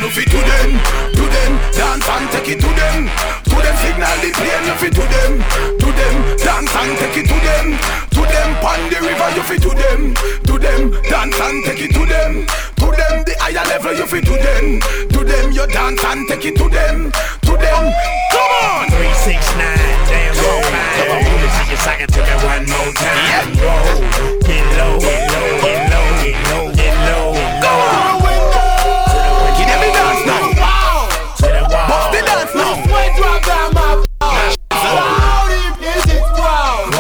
you fit to them. Dance and take it to them. Signal the plane, you fit to them. Dance and take it to them. Pon the river, you fit to them. Dance and take it to them. The higher level, you fit to them. You dance and take it to them. Come on. 369, damn roll fine. Let me see you suck it to me one more time. Roll, get low, get low, get low, get low, get low. Go on. Give them the dance now. To the wall. Bust the dance now. Sweat drop down my balls. All these bitches wild.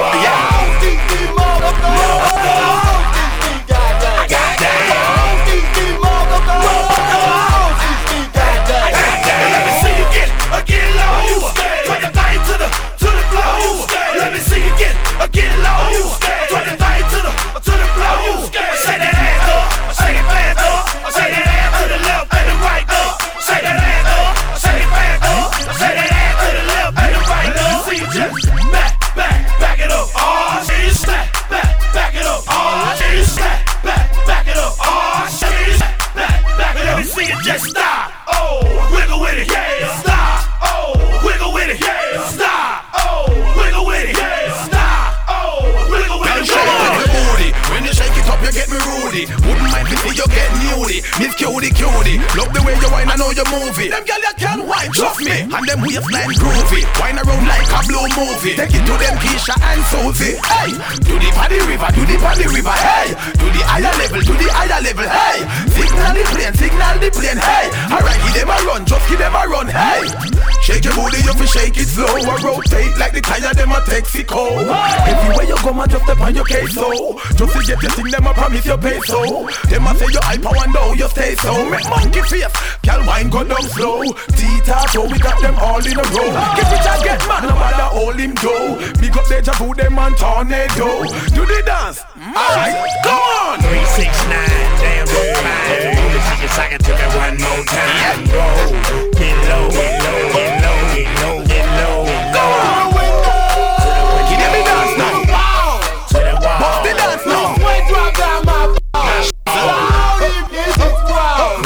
Get low, put the thing to the floor. Say that ass up, say it fast up, say that ass to the left and the right up. Say that ass up, say it fast up, say that ass to the left and the right up. See you just back it up. Oh, she snap, back it up. Oh, she snap, back it up. Oh, she snap, back it up. Let me see you just stop. Oh, wiggle with it, yeah. Stop. Oh, wiggle with it, yeah. Stop. Oh, wiggle with it, yeah. When you shake it up, you get me rudy. Wouldn't mind if you get nudie. Miss cutie. Love the way you whine, I know you move it. Them girl you can whine, trust me. And them waistline groovy. Whine around like a blue movie. Take it to them Keisha and Sophie. Hey, do the body river, hey. Do the higher level, hey. Signal the plane, hey. Alright, give them a run, just give them a run, hey. Shake your booty, you fi shake it slow. Or rotate like the tire, them a Texaco. Everywhere you go, man, just step on your case, so. Just to get your thing, them a promise you pay so. Them a say you hyper and now you stay so. Make monkey face, girl wine go down slow. Tita, so we got them all in a row. Get it and get mad, no matter hold him go. Big up Deja Vu, them and Tornado. Do the dance, alright, go on. 369, damn roll fine. Let me see you suck it to me one more time. Roll, get low, get low, get low, get low, get low. Go on. Give them the dance now. To the wall. Bust the dance now. Sweat drop down my balls. All these bitches wild.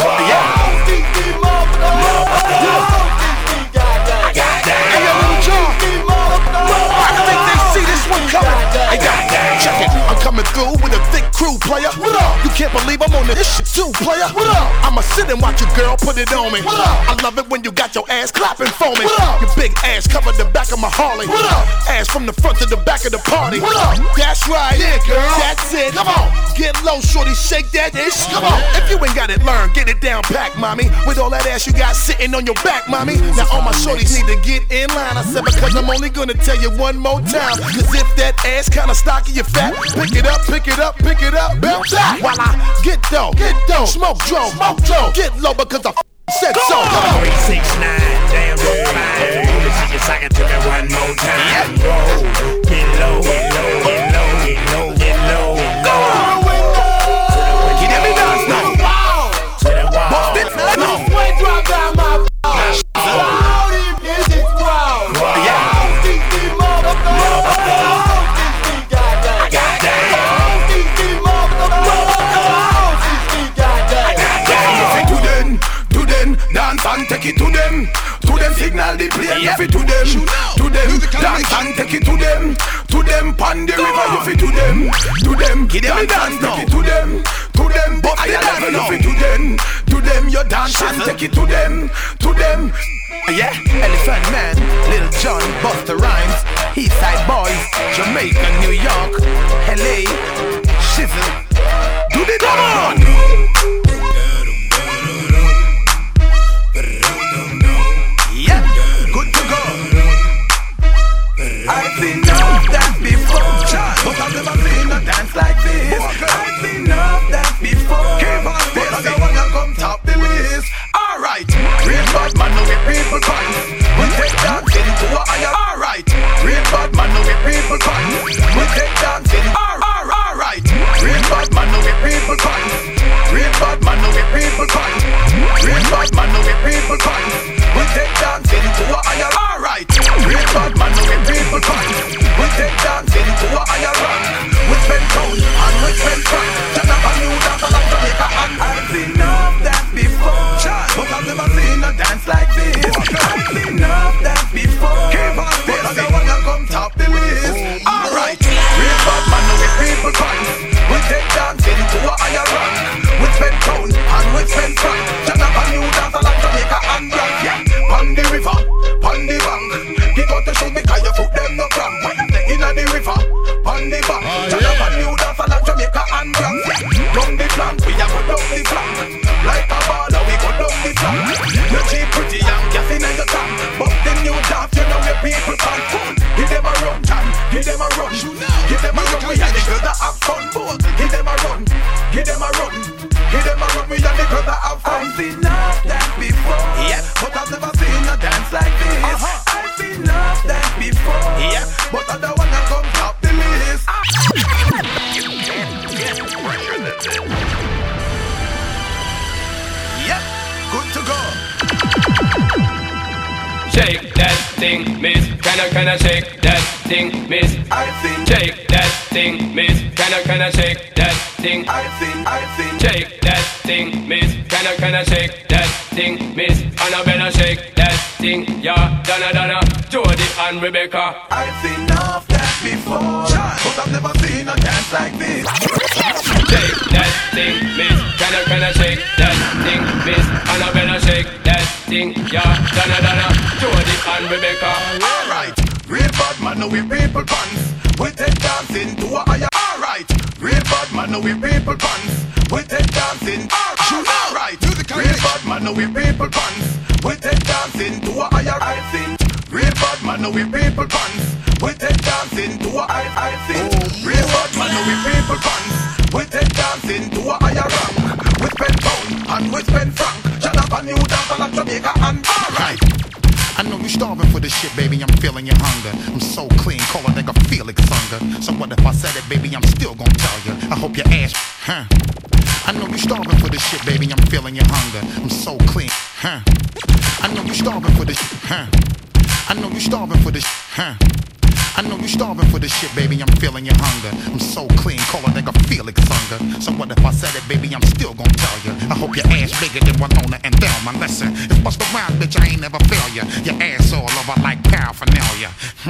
I think they see this one coming. Hey, check it. I'm coming through with a thick crew, player. What up? You can't believe I'm on this shit too, player. What up? I'ma sit and watch your girl put it on me. What up? I love it when you got your ass clapping for me. What up? Your big ass covered the back of my Harley. What up? Ass from the front to the back of the party. What up? That's right. Yeah, girl. That's it. Come on. Get low, shorty. Shake that ish. Come on. If you ain't got it, learn. Get it down, pack, mommy. With all that ass you got sitting on your back, mommy. Now all my shorties need to get in line. I said because I'm only gonna tell you one more time. Cause if that ass kinda stocky, you fat. Pick it up, bounce back. While I get dough, smoke dough, get low because I said so. 369, damn roll fine. Let me see you suck it to me one more time. Roll, get low, get low, get low, get low, get low. Go on. Give them the dance now. To the wall. Bust it now. Sweat drop down my balls. All these bitches wild. Dance and take it to them. Signal the plane, you fit to them. Dance and take it to them. Pon the river, you fit to them. Give them the dance now. Take it to them. But I level, you fit to them. You dance and take it to them. Yeah, Elephant Man, Lil Jon, Busta Rhymes, Eastside Boys, Jamaica, New York, LA, Shizzle. Do the dance now. I've seen enough dance before, but I've never seen a dance like this. I've seen enough dance before, but I don't wanna come top the list. Alright, real bad man know with people fans. We take dancing to a higher. Alright, real bad man know with people fans. We take dancing. Alright, real bad man know with people fans. Real bad man know with people fans. Real bad man know with people fans. We take dancing to a higher. Alright, real bad man know with people fans. We take dancing to a higher rank. We spend town and we spend franc. Shut up and you dance like Jamaica and I've seen enough dance before, but I've never down the flank. Like a baller, we go down the flank. You cheap pretty young, gas in your tank. But the new draft, you know where people can't fun. Give them a run, time. Give them a run. Give them a run, we and the girls that have fun. Give them a run. Give them a run. Give them a run, we and the girls that have fun. I've seen enough dance before. Yeah, but I've never seen a dance like this. I've seen enough dance before. Yeah, but I don't wanna come top the list. Yep, good to go. Shake that thing, miss. Kinda shake that thing, miss. I've seen. Shake that thing, miss. Kinda shake that thing. I've seen. Shake that thing, miss. Kinda shake that thing, miss. Annabella shake that thing, yeah. Donna, Jody and Rebecca. I've seen enough that before, but I've never seen a dance like this. Shake that thing, miss. Kinda shake that thing, miss. Annabella shake that thing, yeah. Donna, Jody and Rebecca. Alright, real bad man, know we people pants. We take dancing to a higher. Alright, real bad man, know we people pants. We take dancing. Alright, real bad man, know we people pants. We take dancing to a higher. I've seen. Real bad man, know we people pants. We take dancing to a higher. I've seen. Real bad man, know we people pants. We take dancing to a higher rank. We spend pound and we spend franc. Shut up and you dance like Jamaica and alright. I know you're starving for this shit, baby, I'm feeling your hunger. I'm so clean, call it like a Felix hunger. So what if I said it, baby, I'm still gonna tell you. I hope your ass, huh? I know you're starving for this shit, baby, I'm feeling your hunger. I'm so clean, huh? I know you're starving for this, huh? I know you're starving for this, huh? I know you're starving for this shit, baby, I'm feeling your hunger. I'm so clean, call it like a Felix hunger. So what if I said it, baby, I'm still gonna tell you. I hope your ass bigger than Winona and Thelma. Listen, it's bust around, bitch, I ain't never fail ya. Your ass all over like paraphernalia.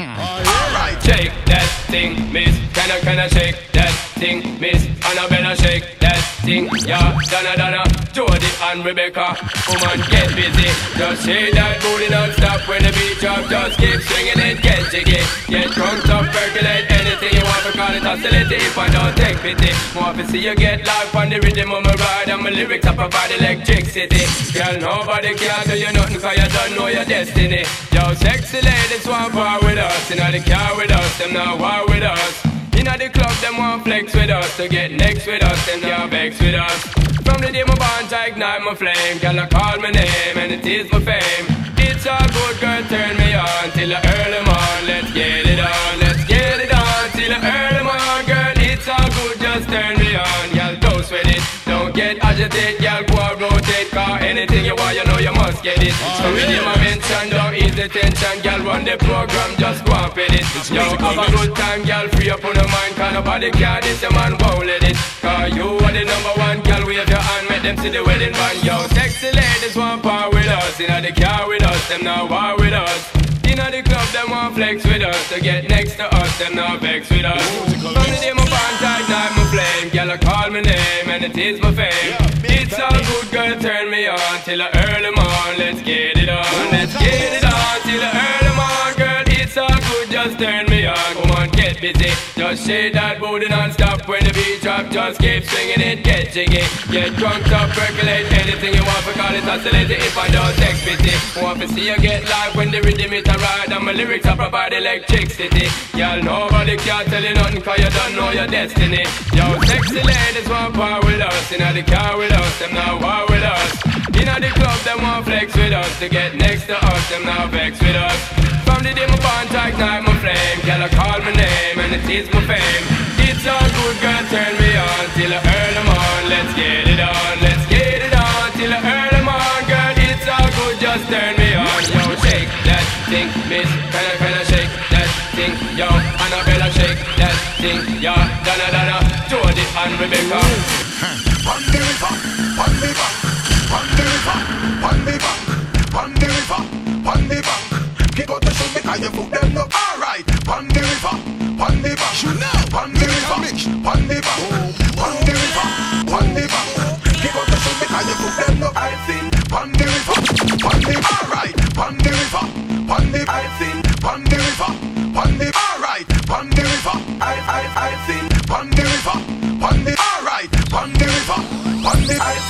Alright, shake that thing, miss. Kinda shake that thing, miss. Annabella shake that thing, yeah. Donna, Jody and Rebecca. Woman, get busy. Just shake that booty non-stop when the beat drop. Just keep swinging it, get jiggy. Get drunk, up, percolate anything you want to call it hostility if I don't take pity. More to see you get live on the rhythm of my ride and my lyrics up about electricity. Girl, nobody can do you nothing cause you don't know your destiny. Yo, sexy ladies want war with us. You know the car with us, them not war with us. You know the club, them want flex with us. To get next with us, them not vex with us. From the day my bond, I ignite my flame. Girl, I call my name and it is my fame. It's all good, girl, turn me on till the early morn. Let's get it on, let's get it on till the early morn, girl. It's all good, just turn me on. Girl, don't sweat it, don't get agitated. Girl, go and rotate, cause anything you want, you know you must get it. So with him I mention, don't ease the tension. Girl, run the program, just go and fit it. Yo, have a good time, girl, free up on the mind. Cause nobody care, this your man won't let it. Cause you are the number one, girl, wave your hand, make them see the wedding band. Yo, sexy ladies want power with us, you know the car with us, them not war with us. You know the club, them want flex with us. To get next to us, them not vex with us. From the day my band, I ignite my flame. Girl, I call my name and it is my fame. It's all good, girl, turn me on till the early morn. Let's get it on, let's get it on till the early morn, girl. It's all good, just turn me on. Come on, get busy. Just shake that booty non-stop when the beat drop. Just keep swinging it, get jiggy. Get drunk, up, percolate anything you want. For call it oscillator if I don't take pity. Want to see you get live when the rhythm is a ride. And my lyrics are provide electricity. Y'all nobody can tell you nothing cause you don't know your destiny. Yo, sexy ladies want power with us. You know the car with us, them not war with us. You know the club, them want flex with us. To get next to us, them not vex with us. From the day my bond, I ignite my flame. Girl, I call my name and it is my fame. It's all good, girl, turn me on till the early morn. Let's get it on, let's get it on till the early morn, girl. It's all good, just turn me on. Yo, shake that thing, miss. Kinda shake that thing, yo. Annabella shake that thing, yo. Donna, Jody and Rebecca. On the river, on the bank, on the river, on the bank, on the river, on the bank. Keep out the show because you put them up. Alright, on the river, on the bank, on the river, on the bank, on the river, on the bank. Keep out the show because you put them up. I've seen on the river, on the alright, on the river, on the I've seen on the river, on the alright, on the river. I've seen on the river, on the alright, on the river, on the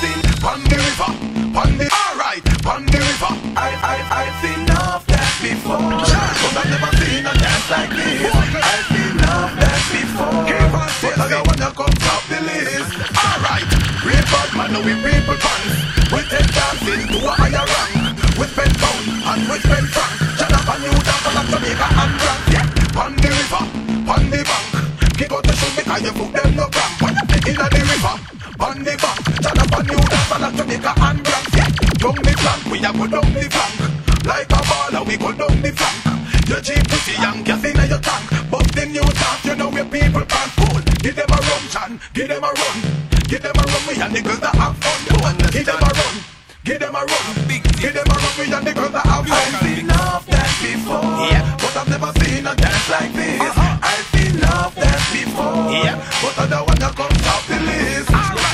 real bad man, now we people pants. We take dancing to a higher rank. We spend pound and we spend franc. Shut up and you dance on Jamaica and France. Yeah, on the river, on the bank. Kick out the shoe because you put them no cramp. In the river, on the bank. Shut up and you dance on Jamaica and France. Yeah, down the flank, we a go down the flank. Like a baller, we go down the flank. Your Jeep pretty young, gas in your tank. But the new dance, you know where people can't fool. Give them a run, Chan, give them a run. Give them a run, we and the girls that have fun. Give them a run, give them a run. Give them a run, we and the girls that have fun. I've seen enough dance before, yeah, but I've never seen a dance like this. I've seen enough dance before, yeah, but I don't wanna come top the list.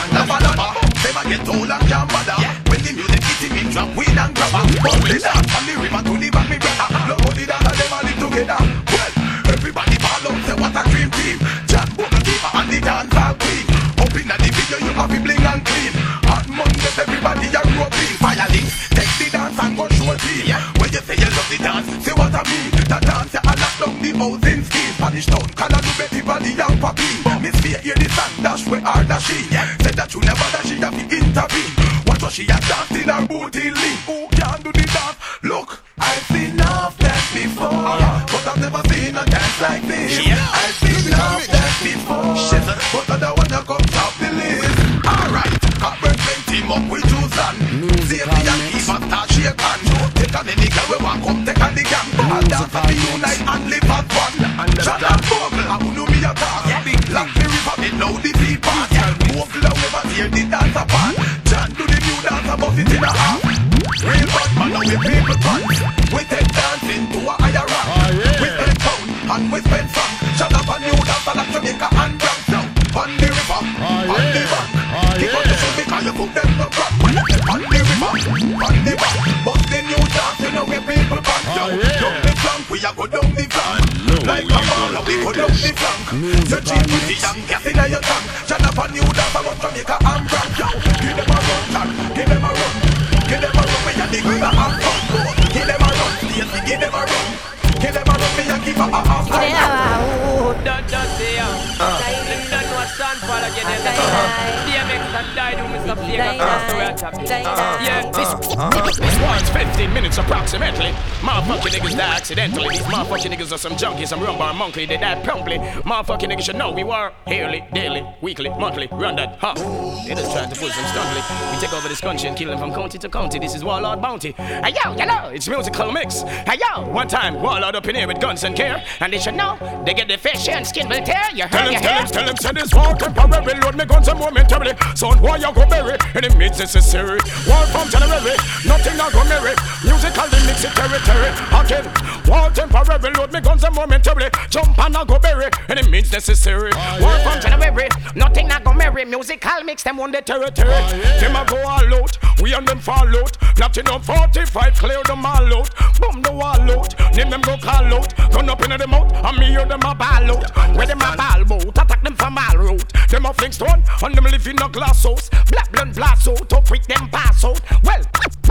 They might get old and can't bother. When the music hit him in drop, weed and grabber. But the dance from the river to the back, me brother. Look how the dance and them all live together. Well, everybody ball out, say what a dream team. John Booker Keeper and the dance all queen. Up in the video, you have to bling and clean. On Mondays, everybody a roping. Fire links, take the dance and go show team. When you say you love the dance, say what I mean. The dance, you lock down the housing scheme. Spanish town, Canada, Betty, Body, and Papi. Miss Fear, hear the song, dash where are the she. Said that you never dash, she have to intervene. Watch what she a dance in her booty lean. Who can do the dance? Look, I've seen enough dance before, but I've never seen a dance like this. I've seen enough dance before, but I don't wanna come top the list. Alright, Cockburn team up with Susan. Save the Yankee, but start shake hand. Take on any girl we want, come take on the gang. I'll dance and be unite and live as one. Shut up, Google, I will do me a talk. Lock the river, me know the feet pass. Walk low, never hear the dance apart. John do the new dance, above it in a half. Real bad man, now we people pants. We take dancing to a higher rank. We spend pound and we spend franc. Shut up and new dance like Jamaica and Bronx. Now, on the river, on the bank. Keep on the show because you put them no crap. On the river, on the bank. But the new dance, you know we people pants. Now, down the flank, we a go down the flank. Like a baller, we go down the flank. Your Jeep pretty young, gas in your tank. Shut up and new dance about Jamaica and Bronx. Give them a run, Chan, give them a run. Give them a run, we and the girls that have fun. Give them a run, Stacey, give them a run. Give them a run, me and keep a half time. Don't say ya. Don't know what stand for again. DMX and died with Mr. Flavour. Yeah, this one's 15 minutes approximately. Motherfucking niggas die accidentally. These motherfucking niggas are some junkies, some rum bar monkey. They die promptly. Motherfucking niggas should know we were yearly, daily, weekly, monthly. Run that, huh? They just trying to push them stumbly. We take over this country and kill them from county to county. This is Warlord Bounty. Hey yo, hello, it's musical mix. Hey yo, one time Warlord up in here with guns and care, and they should know they get the fish and skin will tear. You heard, tell him, say this war temporary. Load me guns and momentarily. Son, why you go bury? And it means necessary. War from January, nothing not go merry. Musically mix it territory. Again, war temporary. Load me guns and momentarily. Jump and I go bury. And it means necessary. War from January, nothing not go merry. Musical mix them on the territory. Them a go all out, we and them fall out. Platinum 45, clear them all out. Boom the wall out, name them go call out. Gun up in the mouth, and me hear them a ball out. Where them a ball bout, attack them from all route. Them a fling stone, and them live in a glass house. Black blood blast out, up quick them pass out. Well,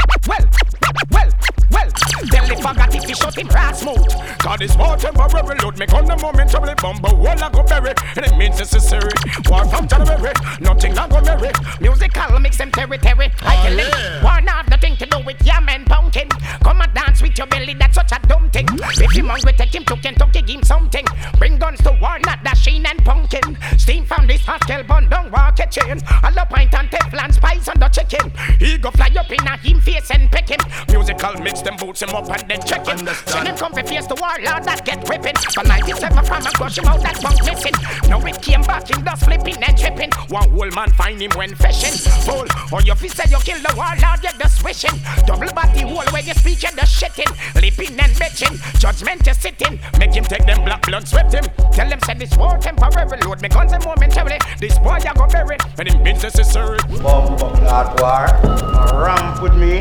tell the forgot if he shot him brass mouth. God is war temporary, load me gun the momentarily. Bumble wall I go bury, and it means necessary. War from January, nothing I go merry. Musical mix them territory. I kill him. War not nothing to do with yam and pumpkin. Come and dance with your belly, that's such a dumb thing. If him hungry, take him to Kentucky, give him something. Bring guns to war, not dashing and pumpkin. Steam from this hostel, bun down, walk a chain. A la pint and Teflon spice on the chicken. He go fly up in a him face and peck him. Musical mix them boots him up and then check him. Send him come for face the warlord that get ripping. For 97 from a crush him out that bunk missing. Now it came back him just flipping and tripping. One whole man find him when fishing. Full, or your fist said you kill the warlord, you're just wishing. Double body hole where you speak, you're just shitting. Lipping and bitching, judgment is sitting. Make him take them black blood, sweat him. Tell them said this war temporary, load me guns and momentarily. This boy you go bury, and it means necessary. Bumbo clad war, ramp with me.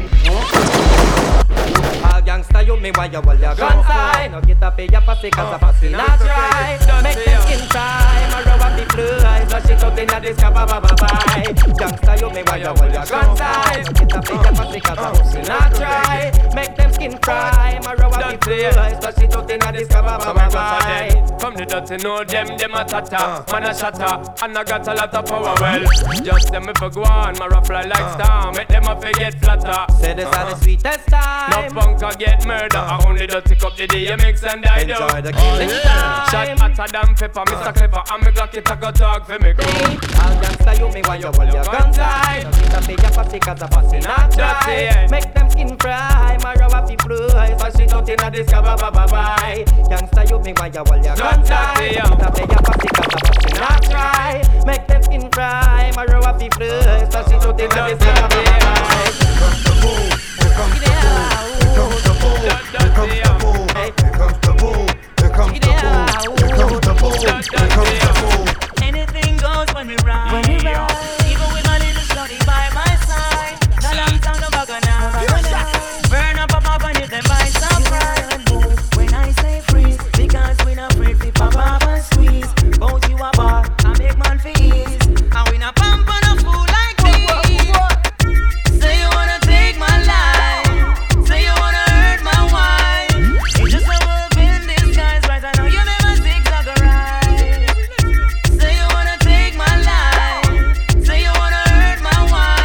All gangsta you me why you hold your guns high. No get up pay your pussy cause a pussy not dry. Make them in time, a rub up the fly. No shit out in a disco bye. Gangsta you me why you hold your guns high. No get up pay your pussy cause a pussy not dry. Make them skin skin fry. My row up the fly, so she don't think I discover bye. From the dirty know them a tata. Man a shatter, and I got a lot of power. Well, just them if I go on, my fly like star. Make them a forget flatter. Say this are the sweetest time. No punker get murder. I only don't take up the DMX and I do. Enjoy the killing time. Shot hotter than pepper, Mr. Clever. And me Glock it a go talk for me crew. All gangsta you me while you hold your guns high. Don't get a big a pussy cause a pussy not dry. Make them skin fry. My row up the fly, so she don't think I discover bye. Gangsta you me while you hold your guns high. Don't get a big a pussy cause a pussy not dry. Make them skin fry. My row up the fly, so she don't think I discover bye. Here comes the bull. Here comes the bull. Here comes the bull. Here comes the bull. Here comes the bull. Here comes the bull. Anything goes when we ride. Even with my little shorty by my side. No long time no bugger now. Burn up a pop and you can buy some pride. When I say freeze, because we not afraid to pop up and squeeze. Both you a bar, I make man for ease. And we not pump on a fool like me. Say you wanna take my life. Say you wanna hurt my wife. You just a wolf in disguise, right? I know you never zigzag a ride. Say you wanna take my life. Say you wanna hurt my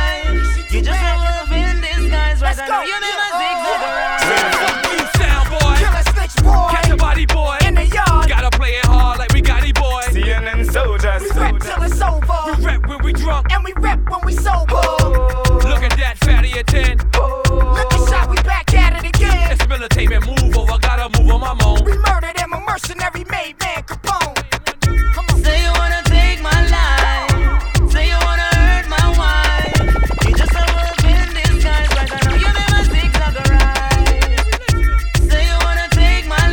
wife. You just a wolf in disguise, right? I know you never zigzag a ride. New sound boy, Killer snitch boy. catch a body boy. In the yard. Gotta play it hard like we got boy. CNN soldiers. We rap till it's over. We rap when we drunk. And we rap when we sober. Look at that fatty at 10. Look at shot, we back at it again. It's militated move over, gotta move on my moan. We murdered him, a mercenary made man Capone. Come on. Say you wanna take my life. Say you wanna hurt my wife. You just a wolf in disguise, right? I know you never zigzag a ride. Say you wanna take my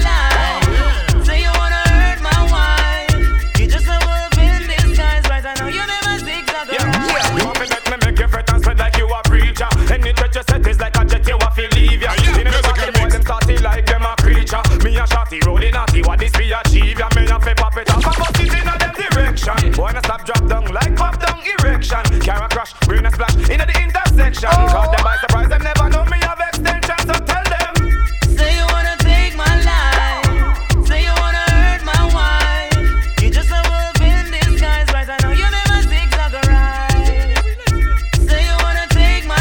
life. Say you wanna hurt my wife. You just a wolf in disguise, right? I know you never zigzag a ride. You want me make you fret and spread like you a preacher. Any threat you set is like a jet, you a feel leave ya. In the party boy, them starty like them a creature. Me a shotty rolling naughty, what this we achieve ya. Me a fi pop it up and bust it in a them direction. Boy na stop drop down like pop down erection. Car crash, brain a splash in the intersection. Caught them by surprise, them never know me have extension. So tell them. Say you wanna take my life. Say you wanna hurt my wife. You just a wolf in disguise, right? I know you never zigzag a ride. Say you wanna take my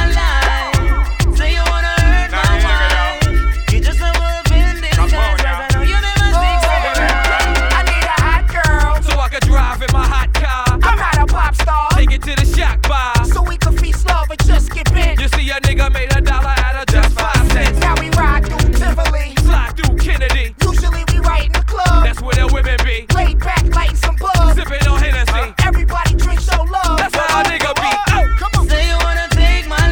life. Say you wanna hurt my wife. You just a wolf in disguise, right? I know you never zigzag a ride. I need a hot girl. So I can drive in my hot car. I'm not a pop star. Take it to the shack bar. So we can feast love and just get bent. You see a nigga made $1 out of just 5 cents. Now we ride through Tivoli. Slide through Kennedy. Usually we right in the club. That's where the women be. Laid back, lighting some buzz. Sipping on Hennessy. Everybody drink, show love. That's how a nigga be. Come on. Say you wanna take my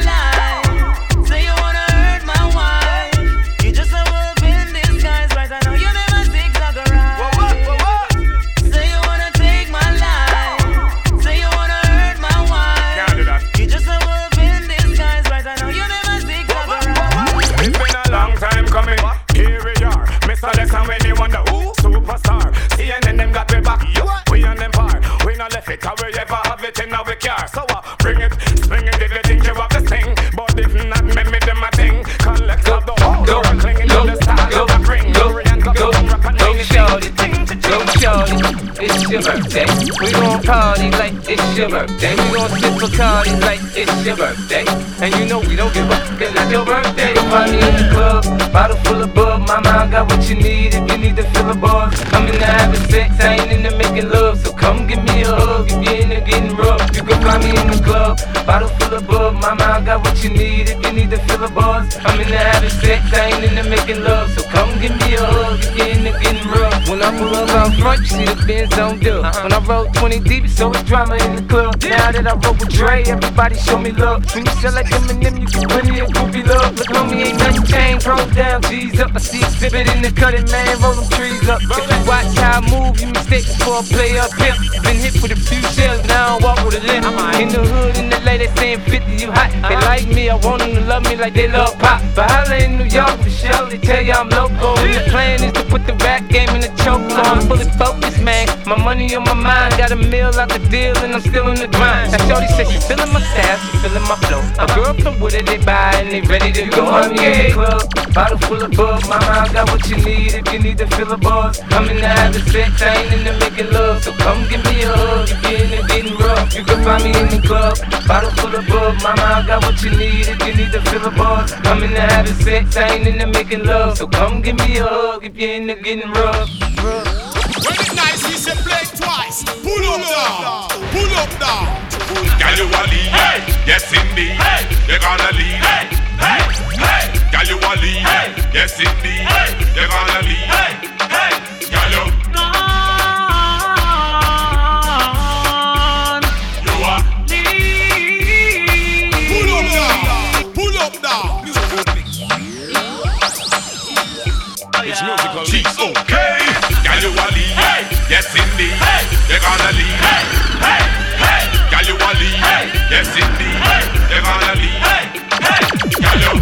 life. Say you wanna hurt my wife. You just a wolf in disguise, right? I know you never zigzag a ride. Say you wanna take my life. Say you wanna hurt my wife. Can't do that. You just a wolf in disguise, right? I know you never zigzag a ride. It's been a long time coming. Here we are, Mr. Lex and when you wonder who superstar. CNN them got me back. We on them bar. We not left it. How we ever have it in our car. So bring it, swing it if you think you have the thing. But if not, make me them a thing. Collect up the whole door and clinging to the style of the ring. Go, shorty, go shorty, it's your birthday. We gon' party like it's your birthday. We gon' sip Bacardi like it's your birthday. And you know we don't give up, cause it's your birthday. Party in the club, bottle full of bub. Mama, I got what you need if you need to fill a bar. I'm in the having sex, I ain't into making love. So come give me a hug if you're in there getting rough. You can find me in the club, bottle full of bub. Mama, I got what you need if you need to fill a bar. I'm in the having sex, I ain't into making love. So come give me a hug if you're in there getting rough. When I pull up out front, you see the Benz on dub. When I roll 20 deep, so it's drama in the club. Now that I roll with Dre, everybody show me love. When you sell like Eminem, you can put in goofy love. Look, homie, ain't nothing changed. Roll down, G's up. I see exhibit in the cutting, man. Roll them trees up. If you watch how I move, you mistake before I play up here. Been hit with a few shells, now I walk with a limp. In the hood, in the lady they saying 50, you hot. They like me, I want them to love me like they love pop. But holla in New York for sure, they tell you I'm local. And the plan is to put the rap game in the choke. I'm fully focused, man. My money on my mind, got a meal out the deal, and I'm still in the grind. Now shorty said she feeling my style, she feeling my flow. A girl from Wooded, they buy and they ready to go. I'm in the club, bottle full of bug. Mama, I got what you need if you need to feel a buzz. I'm in the having sex, I ain't in the making love. So come give me a hug if you're in the getting rough. You can find me in the club, bottle full of bug. Mama, I got what you need if you need to feel a buzz. I'm in the having sex, I ain't in the making love. So come give me a hug if you're in the getting rough. When it's nice, we say play twice. Pull up down, pull up down. Girl, you a lead, hey. Yes indeed, hey. You're gonna lead, hey. Hey. Hey. Girl, you a lead, hey. Yes indeed, hey. You're gonna lead, hey. Hey. Girl, you pull up down. It's musical. she's okay. Girl, you a lead, hey. Yes indeed, hey. You're gonna lead, hey. Hey. Hey. Girl, you a lead, hey. Yes indeed, hey. You're gonna lead, hey. Hey. Girl, you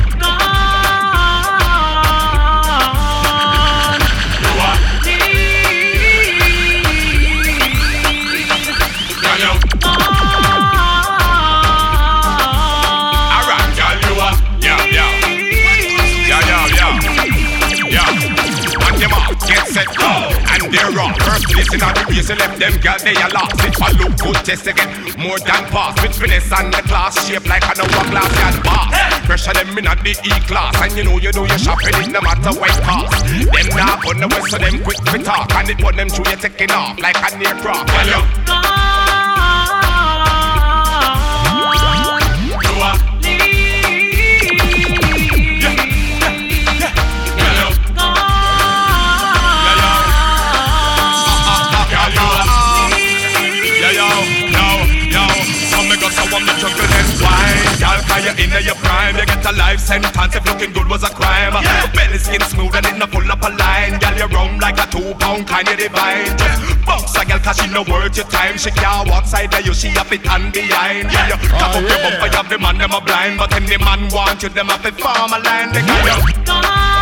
set go, and they're wrong. First listen on the race and left them girl they are lost. It for look good just again, more than pass. With finesse and the class shape like an hourglass and boss. Pressure them in at the E-class, and you know you're shopping it no matter what cost. Them now on the west so them quick to talk, and it put them through you taking off like an aircraft. Well, you you're in your prime, you get a life sentence if looking good was a crime. Belly skin smooth and it not pull up a line. Girl, you round like a 2-pound kind of divine. Just box a girl cause she no worth your time. She can't walk side of you, she have it hand behind. Yeah, you tap up your bumper, you have the man them a blind. But when the man want you, them have to form a line. They got you.